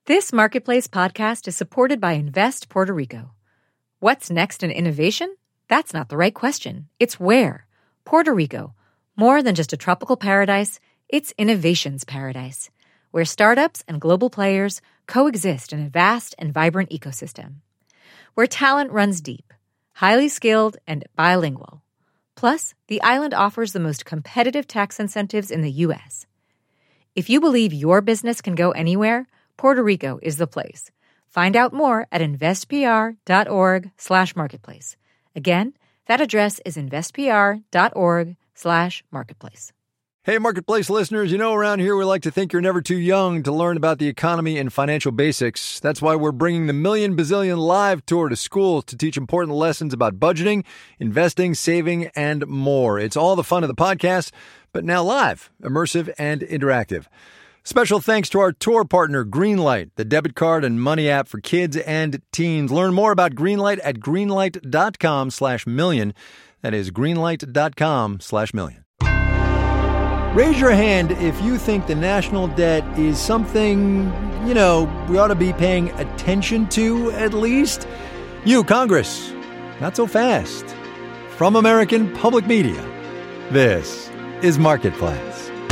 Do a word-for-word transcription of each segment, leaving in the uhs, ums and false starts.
This Marketplace podcast is supported by Invest Puerto Rico. What's next in innovation? That's not the right question. It's where. Puerto Rico. More than just a tropical paradise, it's innovation's paradise, where startups and global players coexist in a vast and vibrant ecosystem. Where talent runs deep, highly skilled, and bilingual. Plus, the island offers the most competitive tax incentives in the U S. If you believe your business can go anywhere, Puerto Rico is the place. Find out more at investpr.org slash marketplace. Again, that address is investpr.org slash marketplace. Hey, Marketplace listeners, you know around here we like to think you're never too young to learn about the economy and financial basics. That's why we're bringing the Million Bazillion Live Tour to schools to teach important lessons about budgeting, investing, saving, and more. It's all the fun of the podcast, but now live, immersive, and interactive. Special thanks to our tour partner, Greenlight, the debit card and money app for kids and teens. Learn more about Greenlight at greenlight.com slash million. That is greenlight.com slash million. Raise your hand if you think the national debt is something, you know, we ought to be paying attention to at least. You, Congress, not so fast. From American Public Media, this is Marketplace.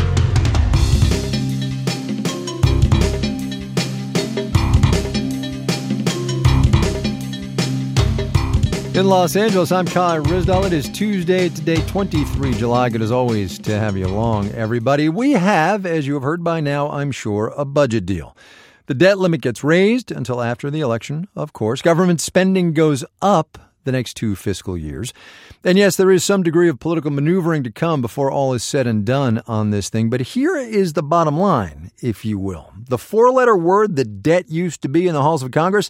In Los Angeles, I'm Kai Ryssdal. It is Tuesday, today, the twenty-third of July. Good as always to have you along, everybody. We have, as you have heard by now, I'm sure, a budget deal. The debt limit gets raised until after the election, of course. Government spending goes up the next two fiscal years. And yes, there is some degree of political maneuvering to come before all is said and done on this thing. But here is the bottom line, if you will. The four-letter word that debt used to be in the halls of Congress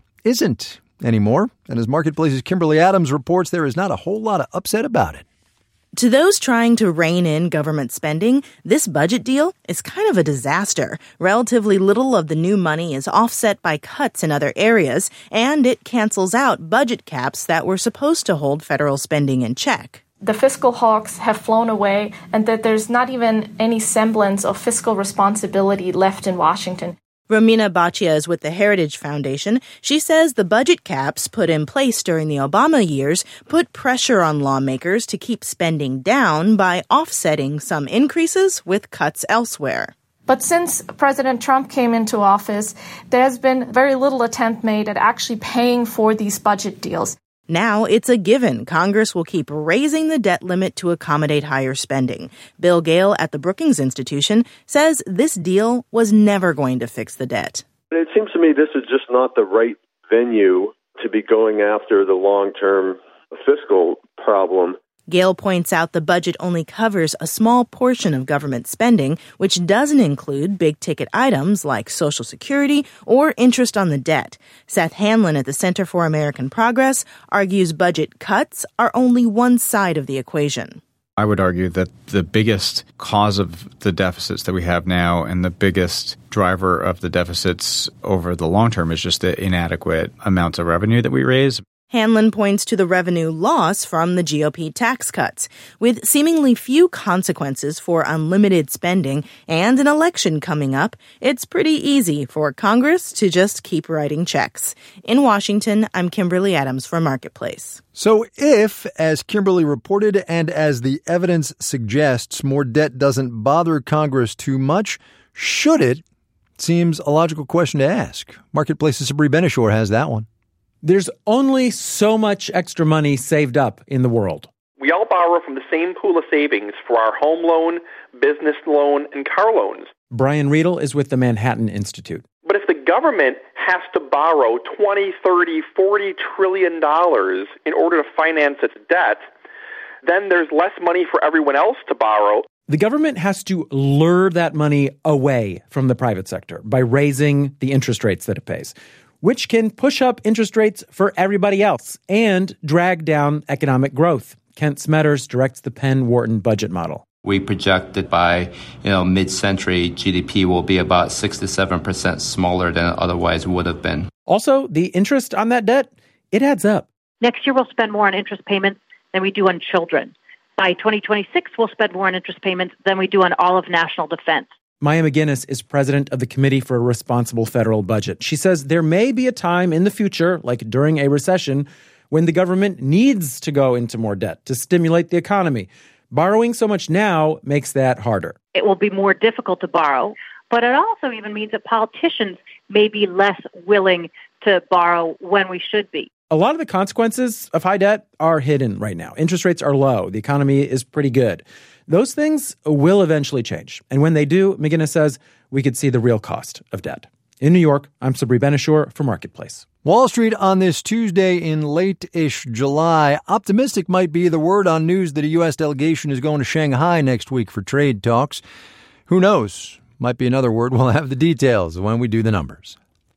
isn't anymore. And as Marketplace's Kimberly Adams reports, there is not a whole lot of upset about it. To those trying to rein in government spending, this budget deal is kind of a disaster. Relatively little of the new money is offset by cuts in other areas, and it cancels out budget caps that were supposed to hold federal spending in check. The fiscal hawks have flown away, and that there's not even any semblance of fiscal responsibility left in Washington. Romina Baccia is with the Heritage Foundation. She says the budget caps put in place during the Obama years put pressure on lawmakers to keep spending down by offsetting some increases with cuts elsewhere. But since President Trump came into office, there has been very little attempt made at actually paying for these budget deals. Now it's a given. Congress will keep raising the debt limit to accommodate higher spending. Bill Gale at the Brookings Institution says this deal was never going to fix the debt. It seems to me this is just not the right venue to be going after the long-term fiscal problem. Gale points out the budget only covers a small portion of government spending, which doesn't include big-ticket items like Social Security or interest on the debt. Seth Hanlon at the Center for American Progress argues budget cuts are only one side of the equation. I would argue that the biggest cause of the deficits that we have now and the biggest driver of the deficits over the long term is just the inadequate amounts of revenue that we raise. Hanlon points to the revenue loss from the G O P tax cuts. With seemingly few consequences for unlimited spending and an election coming up, it's pretty easy for Congress to just keep writing checks. In Washington, I'm Kimberly Adams for Marketplace. So if, as Kimberly reported and as the evidence suggests, more debt doesn't bother Congress too much, should it? Seems a logical question to ask. Marketplace's Sabri Benishore has that one. There's only so much extra money saved up in the world. We all borrow from the same pool of savings for our home loan, business loan, and car loans. Brian Riedel is with the Manhattan Institute. But if the government has to borrow twenty, thirty, forty trillion dollars in order to finance its debt, then there's less money for everyone else to borrow. The government has to lure that money away from the private sector by raising the interest rates that it pays, which can push up interest rates for everybody else and drag down economic growth. Kent Smetters directs the Penn Wharton budget model. We project that by you know mid-century, G D P will be about six to seven percent smaller than it otherwise would have been. Also, the interest on that debt, it adds up. Next year, we'll spend more on interest payments than we do on children. By twenty twenty-six, we'll spend more on interest payments than we do on all of national defense. Maya McGuinness is president of the Committee for a Responsible Federal Budget. She says there may be a time in the future, like during a recession, when the government needs to go into more debt to stimulate the economy. Borrowing so much now makes that harder. It will be more difficult to borrow, but it also even means that politicians may be less willing to borrow when we should be. A lot of the consequences of high debt are hidden right now. Interest rates are low. The economy is pretty good. Those things will eventually change. And when they do, McGuinness says, we could see the real cost of debt. In New York, I'm Sabri Benishur for Marketplace. Wall Street on this Tuesday in late-ish July. Optimistic might be the word on news that a U S delegation is going to Shanghai next week for trade talks. Who knows? Might be another word. We'll have the details when we do the numbers.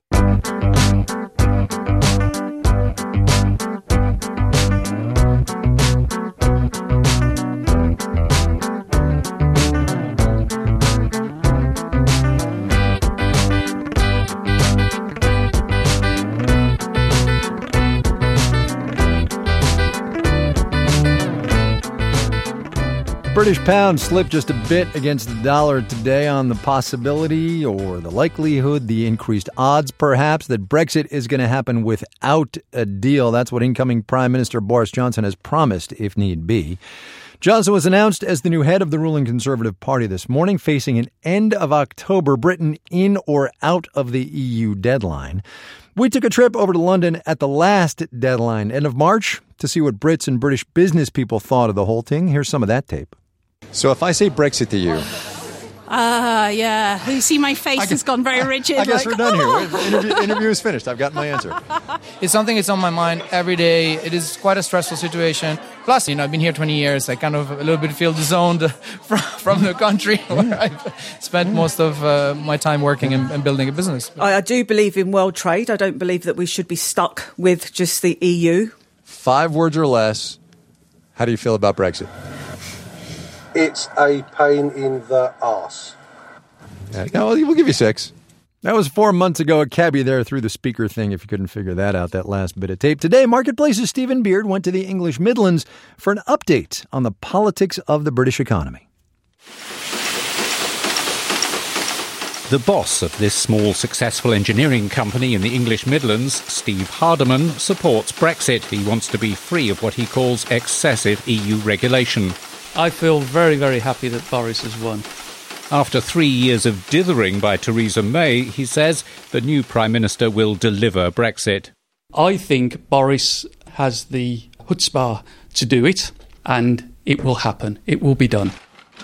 British pound slipped just a bit against the dollar today on the possibility or the likelihood, the increased odds perhaps, that Brexit is going to happen without a deal. That's what incoming Prime Minister Boris Johnson has promised, if need be. Johnson was announced as the new head of the ruling Conservative Party this morning, facing an end of October Britain in or out of the E U deadline. We took a trip over to London at the last deadline, end of March, to see what Brits and British business people thought of the whole thing. Here's some of that tape. So if I say Brexit to you... Ah, uh, yeah. You see my face guess, has gone very rigid. I guess like, we're done oh. here. The interview, interview is finished. I've got my answer. It's something that's on my mind every day. It is quite a stressful situation. Plus, you know, I've been here twenty years. I kind of a little bit feel disowned from, from the country where I've spent most of uh, my time working and, and building a business. I, I do believe in world trade. I don't believe that we should be stuck with just the E U. Five words or less. How do you feel about Brexit? It's a pain in the arse. Yeah, no, we'll give you six. That was four months ago. A cabbie there through the speaker thing, if you couldn't figure that out, that last bit of tape. Today, Marketplace's Stephen Beard went to the English Midlands for an update on the politics of the British economy. The boss of this small, successful engineering company in the English Midlands, Steve Hardiman, supports Brexit. He wants to be free of what he calls excessive E U regulation. I feel very, very happy that Boris has won. After three years of dithering by Theresa May, he says the new Prime Minister will deliver Brexit. I think Boris has the chutzpah to do it, and it will happen. It will be done.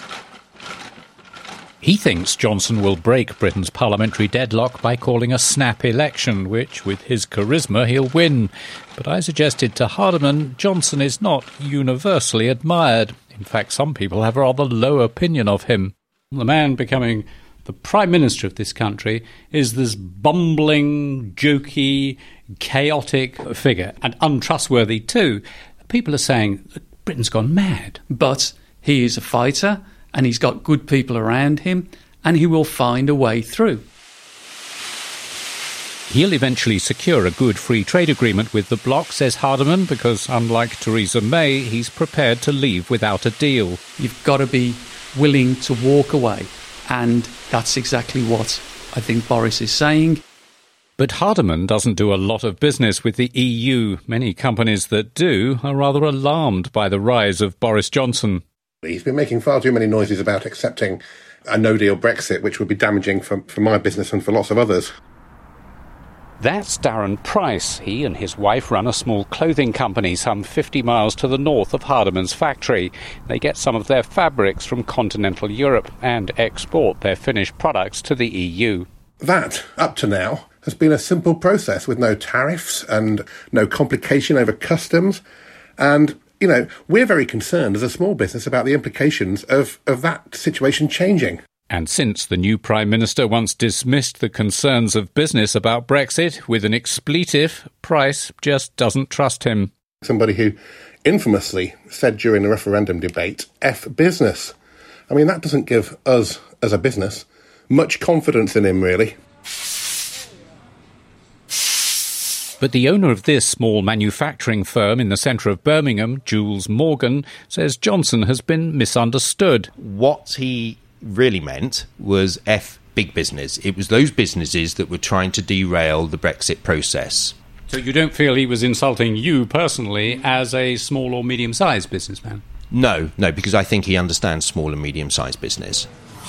He thinks Johnson will break Britain's parliamentary deadlock by calling a snap election, which, with his charisma, he'll win. But I suggested to Hardiman Johnson is not universally admired. In fact, some people have a rather low opinion of him. The man becoming the Prime Minister of this country is this bumbling, jokey, chaotic figure, and untrustworthy too. People are saying that Britain's gone mad. But he is a fighter, and he's got good people around him, and he will find a way through. He'll eventually secure a good free trade agreement with the bloc, says Hardiman, because unlike Theresa May, he's prepared to leave without a deal. You've got to be willing to walk away, and that's exactly what I think Boris is saying. But Hardiman doesn't do a lot of business with the E U. Many companies that do are rather alarmed by the rise of Boris Johnson. He's been making far too many noises about accepting a no-deal Brexit, which would be damaging for, for my business and for lots of others. That's Darren Price. He and his wife run a small clothing company some fifty miles to the north of Hardiman's factory. They get some of their fabrics from continental Europe and export their finished products to the E U. That, up to now, has been a simple process with no tariffs and no complication over customs. And, you know, we're very concerned as a small business about the implications of, of that situation changing. And since the new Prime Minister once dismissed the concerns of business about Brexit with an expletive, Price just doesn't trust him. Somebody who infamously said during the referendum debate, F business. I mean, that doesn't give us, as a business, much confidence in him, really. But the owner of this small manufacturing firm in the centre of Birmingham, Jules Morgan, says Johnson has been misunderstood. What he really meant was F big business. It was those businesses that were trying to derail the Brexit process. So you don't feel he was insulting you personally as a small or medium-sized businessman? No, no, because I think he understands small and medium-sized business.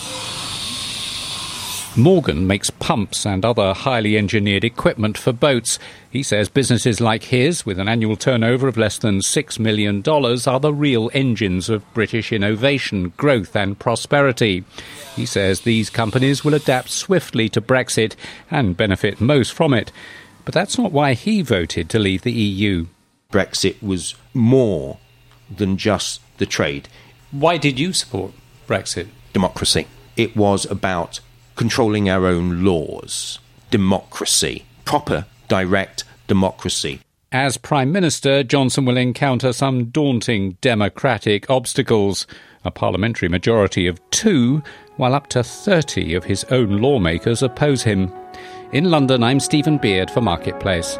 Morgan makes pumps and other highly engineered equipment for boats. He says businesses like his, with an annual turnover of less than six million dollars, are the real engines of British innovation, growth and prosperity. He says these companies will adapt swiftly to Brexit and benefit most from it. But that's not why he voted to leave the E U. Brexit was more than just the trade. Why did you support Brexit? Democracy. It was about controlling our own laws. Democracy. Proper, direct democracy. As Prime Minister, Johnson will encounter some daunting democratic obstacles. A parliamentary majority of two, while up to thirty of his own lawmakers oppose him. In London, I'm Stephen Beard for Marketplace.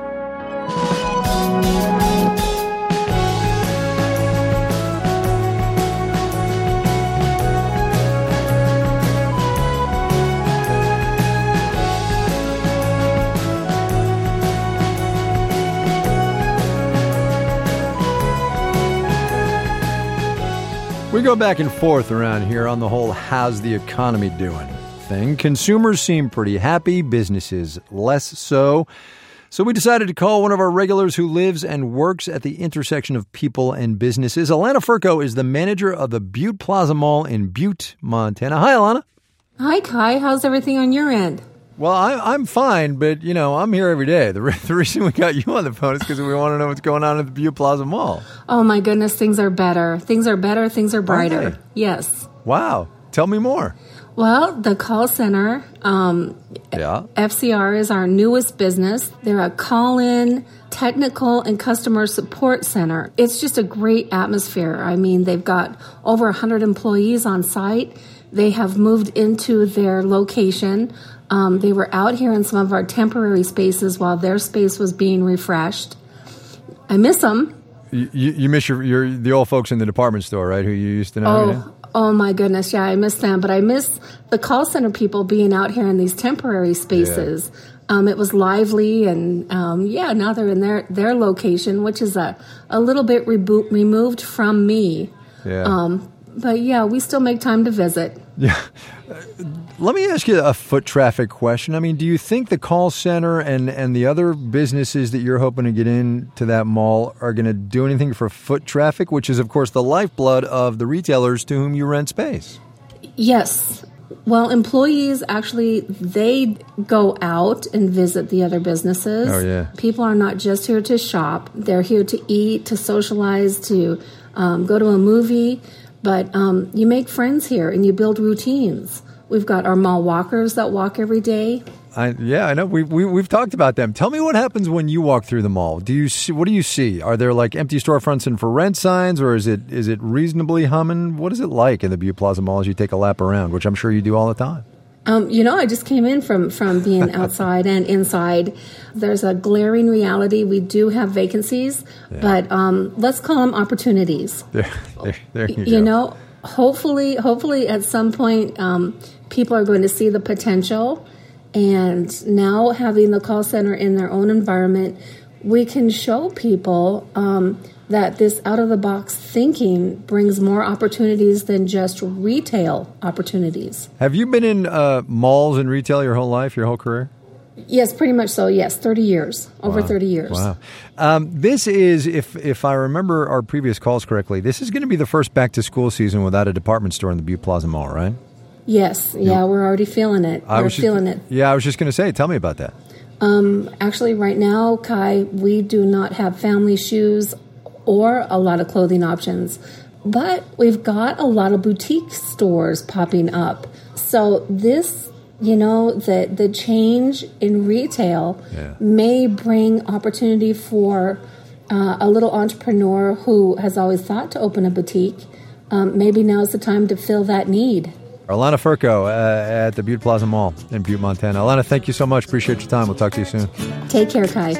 We go back and forth around here on the whole how's the economy doing thing. Consumers seem pretty happy, businesses less so. So we decided to call one of our regulars who lives and works at the intersection of people and businesses. Alana Furco is the manager of the Butte Plaza Mall in Butte, Montana. Hi, Alana. Hi, Kai. How's everything on your end? Well, I, I'm fine, but, you know, I'm here every day. The, re- the reason we got you on the phone is because we want to know what's going on at the Butte Plaza Mall. Oh, my goodness. Things are better. Things are better. Things are brighter. Okay. Yes. Wow. Tell me more. Well, the call center, um, yeah. F C R is our newest business. They're a call-in, technical, and customer support center. It's just a great atmosphere. I mean, they've got over one hundred employees on site. They have moved into their location. Um, they were out here in some of our temporary spaces while their space was being refreshed. I miss them. You, you, you miss your, your the old folks in the department store, right, who you used to know? Oh, oh my goodness, yeah, I miss them. But I miss the call center people being out here in these temporary spaces. Yeah. Um, it was lively, and um, yeah, now they're in their, their location, which is a, a little bit rebo- removed from me. Yeah. Um, but yeah, we still make time to visit. Yeah. Let me ask you a foot traffic question. I mean, do you think the call center and, and the other businesses that you're hoping to get into that mall are going to do anything for foot traffic, which is, of course, the lifeblood of the retailers to whom you rent space? Yes. Well, employees actually, they go out and visit the other businesses. Oh, yeah. People are not just here to shop. They're here to eat, to socialize, to um, go to a movie. But um, you make friends here and you build routines. We've got our mall walkers that walk every day. I, yeah, I know. We, we, we've talked about them. Tell me what happens when you walk through the mall. Do you see, what do you see? Are there like empty storefronts and for rent signs, or is it is it reasonably humming? What is it like in the Butte Plaza Mall as you take a lap around, which I'm sure you do all the time? Um, you know, I just came in from, from being outside and inside. There's a glaring reality. We do have vacancies, yeah. but um, let's call them opportunities. There, there, there you, you go. know, hopefully, hopefully at some point, um, people are going to see the potential. And now having the call center in their own environment, we can show people um, that this out-of-the-box thinking brings more opportunities than just retail opportunities. Have you been in uh, malls and retail your whole life, your whole career? Yes, pretty much so, yes. thirty years, over wow. thirty years. Wow. Um, this is, if if I remember our previous calls correctly, this is going to be the first back-to-school season without a department store in the Butte Plaza Mall, right? Yes, yeah, we're already feeling it. I we're was just, feeling it. Yeah, I was just going to say, tell me about that. Um, actually, right now, Kai, we do not have family shoes or a lot of clothing options, but we've got a lot of boutique stores popping up. So this, you know, the, the change in retail yeah. may bring opportunity for uh, a little entrepreneur who has always thought to open a boutique. Um, maybe now's the time to fill that need. Alana Furco uh, at the Butte Plaza Mall in Butte, Montana. Alana, thank you so much. Appreciate your time. We'll talk to you soon. Take care, Kai.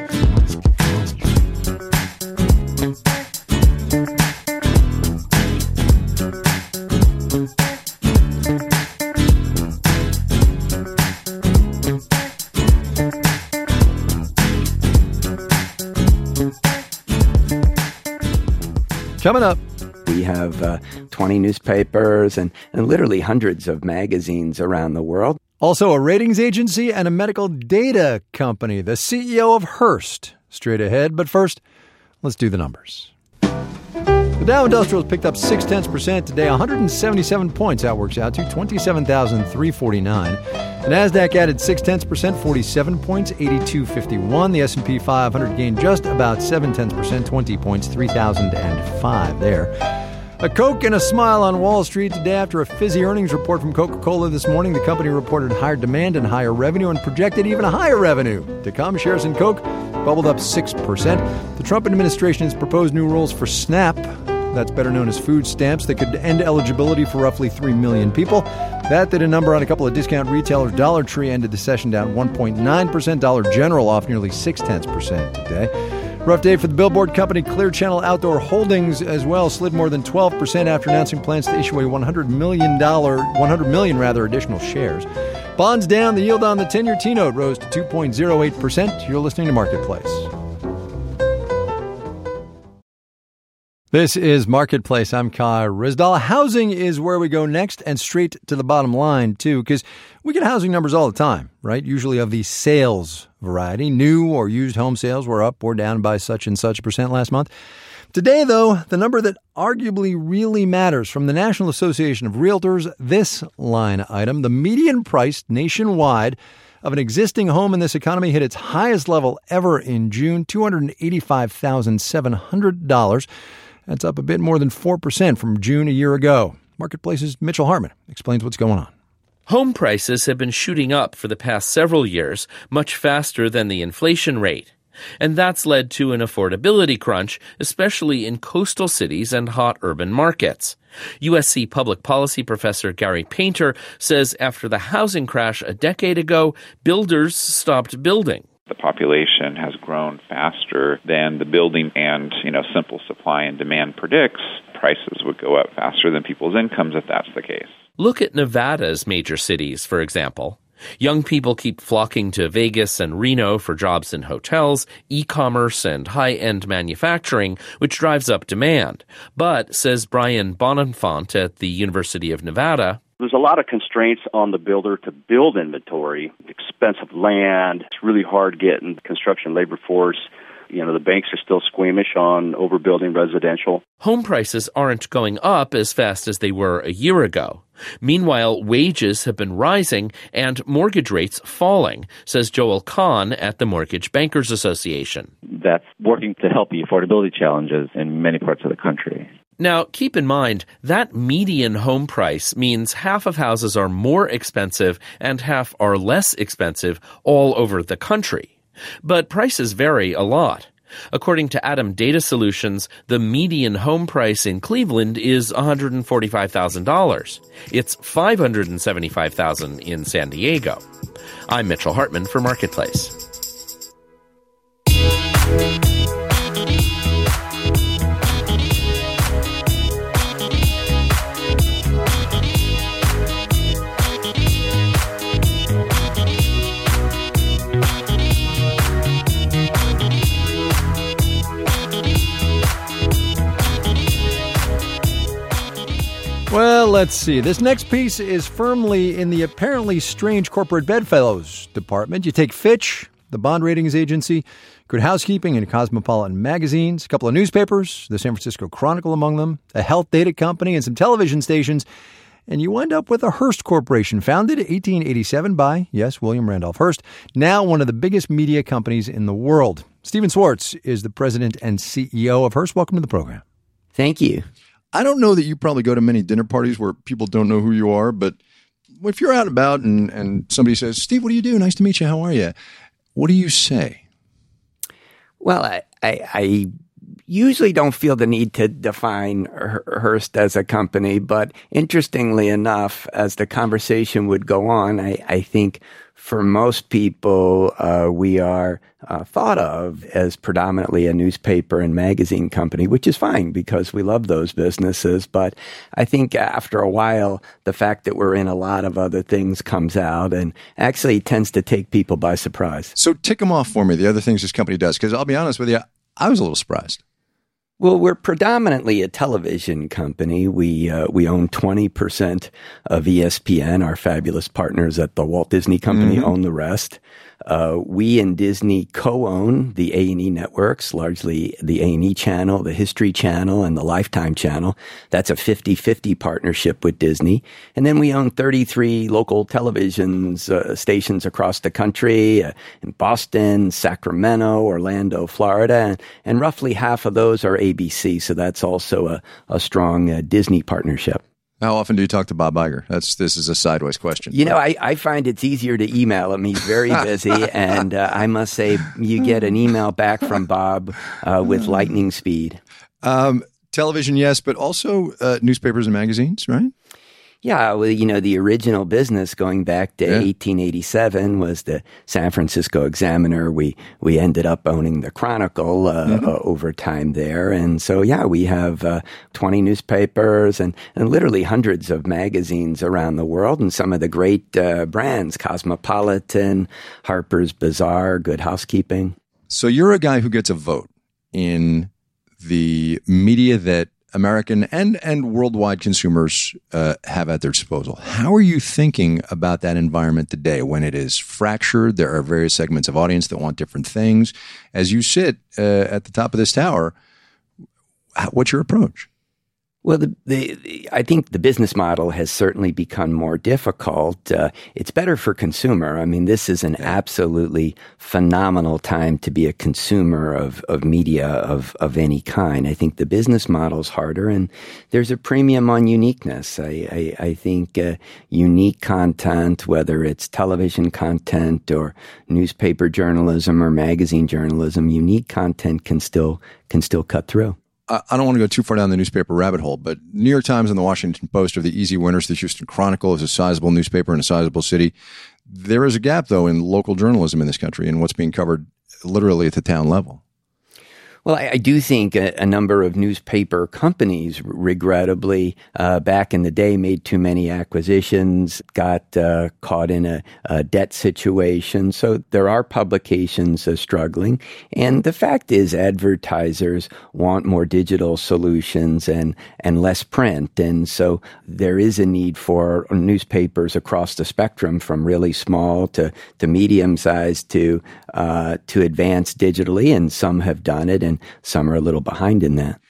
Coming up. We have uh, twenty newspapers and, and literally hundreds of magazines around the world. Also, a ratings agency and a medical data company. The C E O of Hearst. Straight ahead. But first, let's do the numbers. The Dow Industrials picked up six tenths percent today, one hundred seventy-seven points. That works out to twenty-seven thousand three hundred forty-nine. The Nasdaq added six tenths percent, forty-seven points, eighty-two fifty-one. The S and P five hundred gained just about seven tenths percent, twenty points, three thousand five there. A Coke and a smile on Wall Street today after a fizzy earnings report from Coca-Cola this morning. The company reported higher demand and higher revenue and projected even higher revenue to come. Shares in Coke bubbled up six percent. The Trump administration has proposed new rules for SNAP. That's better known as food stamps that could end eligibility for roughly three million people. That did a number on a couple of discount retailers. Dollar Tree ended the session down one point nine percent. Dollar General off nearly six tenths percent today. Rough day for the billboard company Clear Channel Outdoor Holdings as well. Slid more than twelve percent after announcing plans to issue a one hundred million dollars, one hundred million dollars rather, additional shares. Bonds down. The yield on the ten-year T-note rose to two point oh eight percent. You're listening to Marketplace. This is Marketplace. I'm Kai Ryssdal. Housing is where we go next, and straight to the bottom line, too, because we get housing numbers all the time, right? Usually of the sales variety. New or used home sales were up or down by such and such percent last month. Today, though, the number that arguably really matters from the National Association of Realtors, this line item, the median price nationwide of an existing home in this economy hit its highest level ever in June, two hundred eighty-five thousand seven hundred dollars. That's up a bit more than four percent from June a year ago. Marketplace's Mitchell Hartman explains what's going on. Home prices have been shooting up for the past several years, much faster than the inflation rate. And that's led to an affordability crunch, especially in coastal cities and hot urban markets. U S C public policy professor Gary Painter says after the housing crash a decade ago, builders stopped building. The population has grown faster than the building and, you know, simple supply and demand predicts. Prices would go up faster than people's incomes if that's the case. Look at Nevada's major cities, for example. Young people keep flocking to Vegas and Reno for jobs in hotels, e-commerce, and high-end manufacturing, which drives up demand. But, says Brian Bonenfant at the University of Nevada, there's a lot of constraints on the builder to build inventory, expensive land. It's really hard getting construction labor force. You know, the banks are still squeamish on overbuilding residential. Home prices aren't going up as fast as they were a year ago. Meanwhile, wages have been rising and mortgage rates falling, says Joel Kahn at the Mortgage Bankers Association. That's working to help the affordability challenges in many parts of the country. Now, keep in mind, that median home price means half of houses are more expensive and half are less expensive all over the country. But prices vary a lot. According to Adam Data Solutions, the median home price in Cleveland is one hundred forty-five thousand dollars. It's five hundred seventy-five thousand dollars in San Diego. I'm Mitchell Hartman for Marketplace. Well, let's see. This next piece is firmly in the apparently strange corporate bedfellows department. You take Fitch, the bond ratings agency, Good Housekeeping and Cosmopolitan magazines, a couple of newspapers, the San Francisco Chronicle among them, a health data company, and some television stations, and you wind up with a Hearst Corporation, founded in eighteen eighty-seven by, yes, William Randolph Hearst, now one of the biggest media companies in the world. Stephen Swartz is the president and C E O of Hearst. Welcome to the program. Thank you. I don't know that you probably go to many dinner parties where people don't know who you are, but if you're out and about and, and somebody says, Steve, what do you do? Nice to meet you. How are you? What do you say? Well, I, I, I usually don't feel the need to define Hearst as a company, but interestingly enough, as the conversation would go on, I, I think for most people, uh, we are uh, thought of as predominantly a newspaper and magazine company, which is fine because we love those businesses. But I think after a while, the fact that we're in a lot of other things comes out and actually tends to take people by surprise. So tick them off for me, the other things this company does, because I'll be honest with you, I was a little surprised. Well, we're predominantly a television company. We uh, we own twenty percent of E S P N. Our fabulous partners at the Walt Disney Company mm-hmm. own the rest. Uh, we and Disney co-own the A and E networks, largely the A and E channel, the History Channel, and the Lifetime Channel. That's a fifty-fifty partnership with Disney. And then we own thirty-three local televisions uh, stations across the country, uh, in Boston, Sacramento, Orlando, Florida, and, and roughly half of those are A B C. So that's also a, a strong uh, Disney partnership. How often do you talk to Bob Iger? That's this is a sideways question. You know, I, I find it's easier to email him. He's very busy, and uh, I must say, you get an email back from Bob uh, with lightning speed. Um, television, yes, but also uh, newspapers and magazines, right? Yeah, well, you know, the original business going back to yeah. eighteen eighty-seven was the San Francisco Examiner. We we ended up owning the Chronicle uh, mm-hmm. uh, over time there. And so, yeah, we have uh, twenty newspapers and, and literally hundreds of magazines around the world, and some of the great uh, brands, Cosmopolitan, Harper's Bazaar, Good Housekeeping. So you're a guy who gets a vote in the media that American and, and worldwide consumers uh, have at their disposal. How are you thinking about that environment today when it is fractured? There are various segments of audience that want different things. As you sit uh, at the top of this tower, what's your approach? Well, the, the, the, I think the business model has certainly become more difficult. Uh, it's better for consumer. I mean, this is an absolutely phenomenal time to be a consumer of, of media of, of any kind. I think the business model's harder, and there's a premium on uniqueness. I, I, I think uh, unique content, whether it's television content or newspaper journalism or magazine journalism, unique content can still can still cut through. I don't want to go too far down the newspaper rabbit hole, but New York Times and the Washington Post are the easy winners. The Houston Chronicle is a sizable newspaper in a sizable city. There is a gap, though, in local journalism in this country and what's being covered literally at the town level. Well, I, I do think a, a number of newspaper companies, regrettably, uh, back in the day, made too many acquisitions, got uh, caught in a, a debt situation. So there are publications uh, struggling. And the fact is, advertisers want more digital solutions and, and less print. And so there is a need for newspapers across the spectrum, from really small to, to medium-sized to, uh, to advanced digitally. And some have done it, and some are a little behind in that.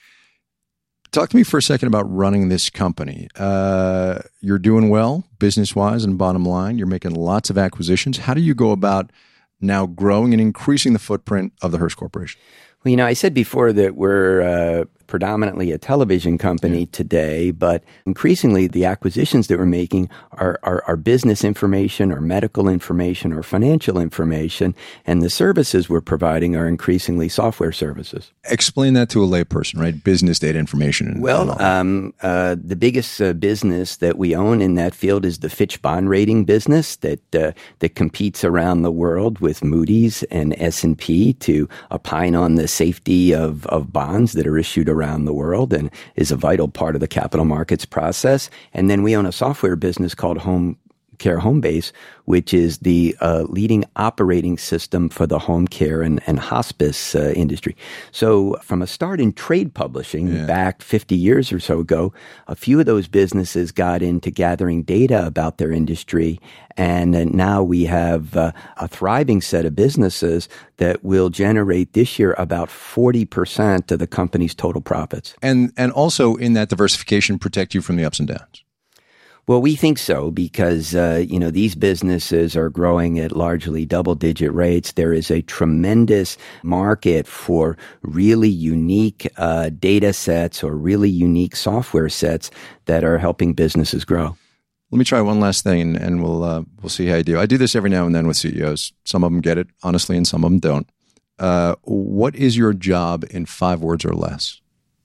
Talk to me for a second about running this company. Uh, you're doing well business-wise and bottom line. You're making lots of acquisitions. How do you go about now growing and increasing the footprint of the Hearst Corporation? Well, you know, I said before that we're uh, predominantly a television company yeah. today, but increasingly the acquisitions that we're making are, are, are business information or medical information or financial information, and the services we're providing are increasingly software services. Explain that to a layperson, right? Business data information. And, well, and um, uh, the biggest uh, business that we own in that field is the Fitch bond rating business that uh, that competes around the world with Moody's and S and P to opine on the safety of, of bonds that are issued around the world, and is a vital part of the capital markets process. And then we own a software business called Home Care Homebase, which is the uh, leading operating system for the home care and, and hospice uh, industry. So from a start in trade publishing yeah. back fifty years or so ago, a few of those businesses got into gathering data about their industry. And uh, now we have uh, a thriving set of businesses that will generate this year about forty percent of the company's total profits. And, and also in that diversification protect you from the ups and downs. Well, we think so because, uh, you know, these businesses are growing at largely double-digit rates. There is a tremendous market for really unique uh, data sets or really unique software sets that are helping businesses grow. Let me try one last thing, and, and we'll uh, we'll see how you do. I do this every now and then with C E Os. Some of them get it, honestly, and some of them don't. Uh, what is your job in five words or less?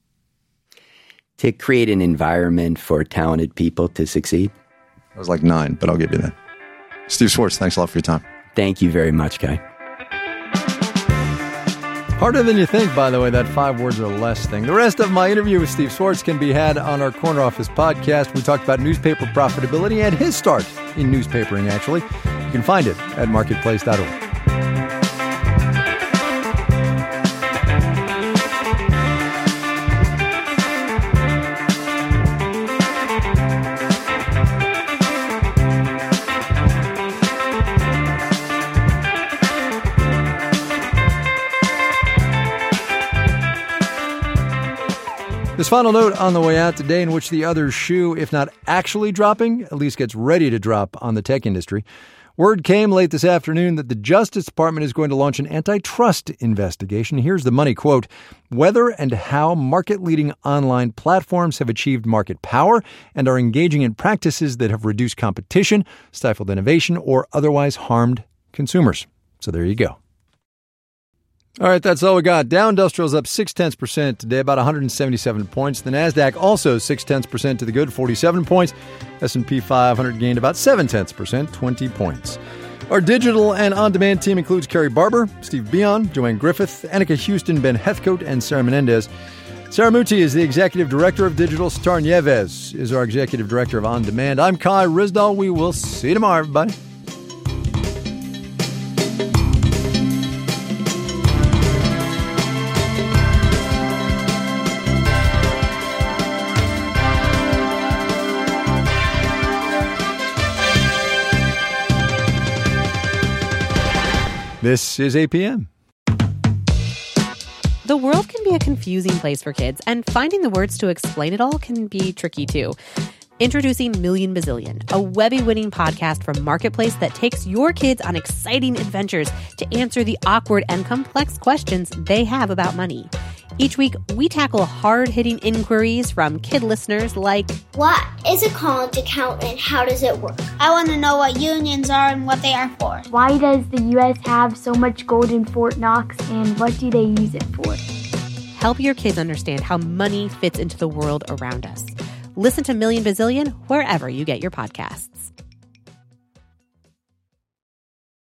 To create an environment for talented people to succeed. That was like nine, but I'll give you that. Steve Swartz, thanks a lot for your time. Thank you very much, Kai. Harder than you think, by the way, that five words or less thing. The rest of my interview with Steve Swartz can be had on our Corner Office podcast. We talked about newspaper profitability and his start in newspapering, actually. You can find it at marketplace dot org. This final note on the way out today, in which the other shoe, if not actually dropping, at least gets ready to drop on the tech industry. Word came late this afternoon that the Justice Department is going to launch an antitrust investigation. Here's the money quote: whether and how market-leading online platforms have achieved market power and are engaging in practices that have reduced competition, stifled innovation, or otherwise harmed consumers. So there you go. All right, that's all we got. Dow Industrial's up six tenths percent today, about one hundred seventy-seven points. The Nasdaq also six tenths percent to the good, forty-seven points. S and P five hundred gained about seven tenths percent, twenty points. Our digital and on-demand team includes Carrie Barber, Steve Bion, Joanne Griffith, Annika Houston, Ben Heathcote, and Sarah Menendez. Sarah Muti is the executive director of digital. Sitar Nieves is our executive director of on-demand. I'm Kai Ryssdal. We will see you tomorrow, everybody. This is A P M. The world can be a confusing place for kids, and finding the words to explain it all can be tricky too. Introducing Million Bazillion, a Webby-winning podcast from Marketplace that takes your kids on exciting adventures to answer the awkward and complex questions they have about money. Each week, we tackle hard-hitting inquiries from kid listeners like, what is a college account and how does it work? I want to know what unions are and what they are for. Why does the U S have so much gold in Fort Knox and what do they use it for? Help your kids understand how money fits into the world around us. Listen to Million Bazillion wherever you get your podcasts.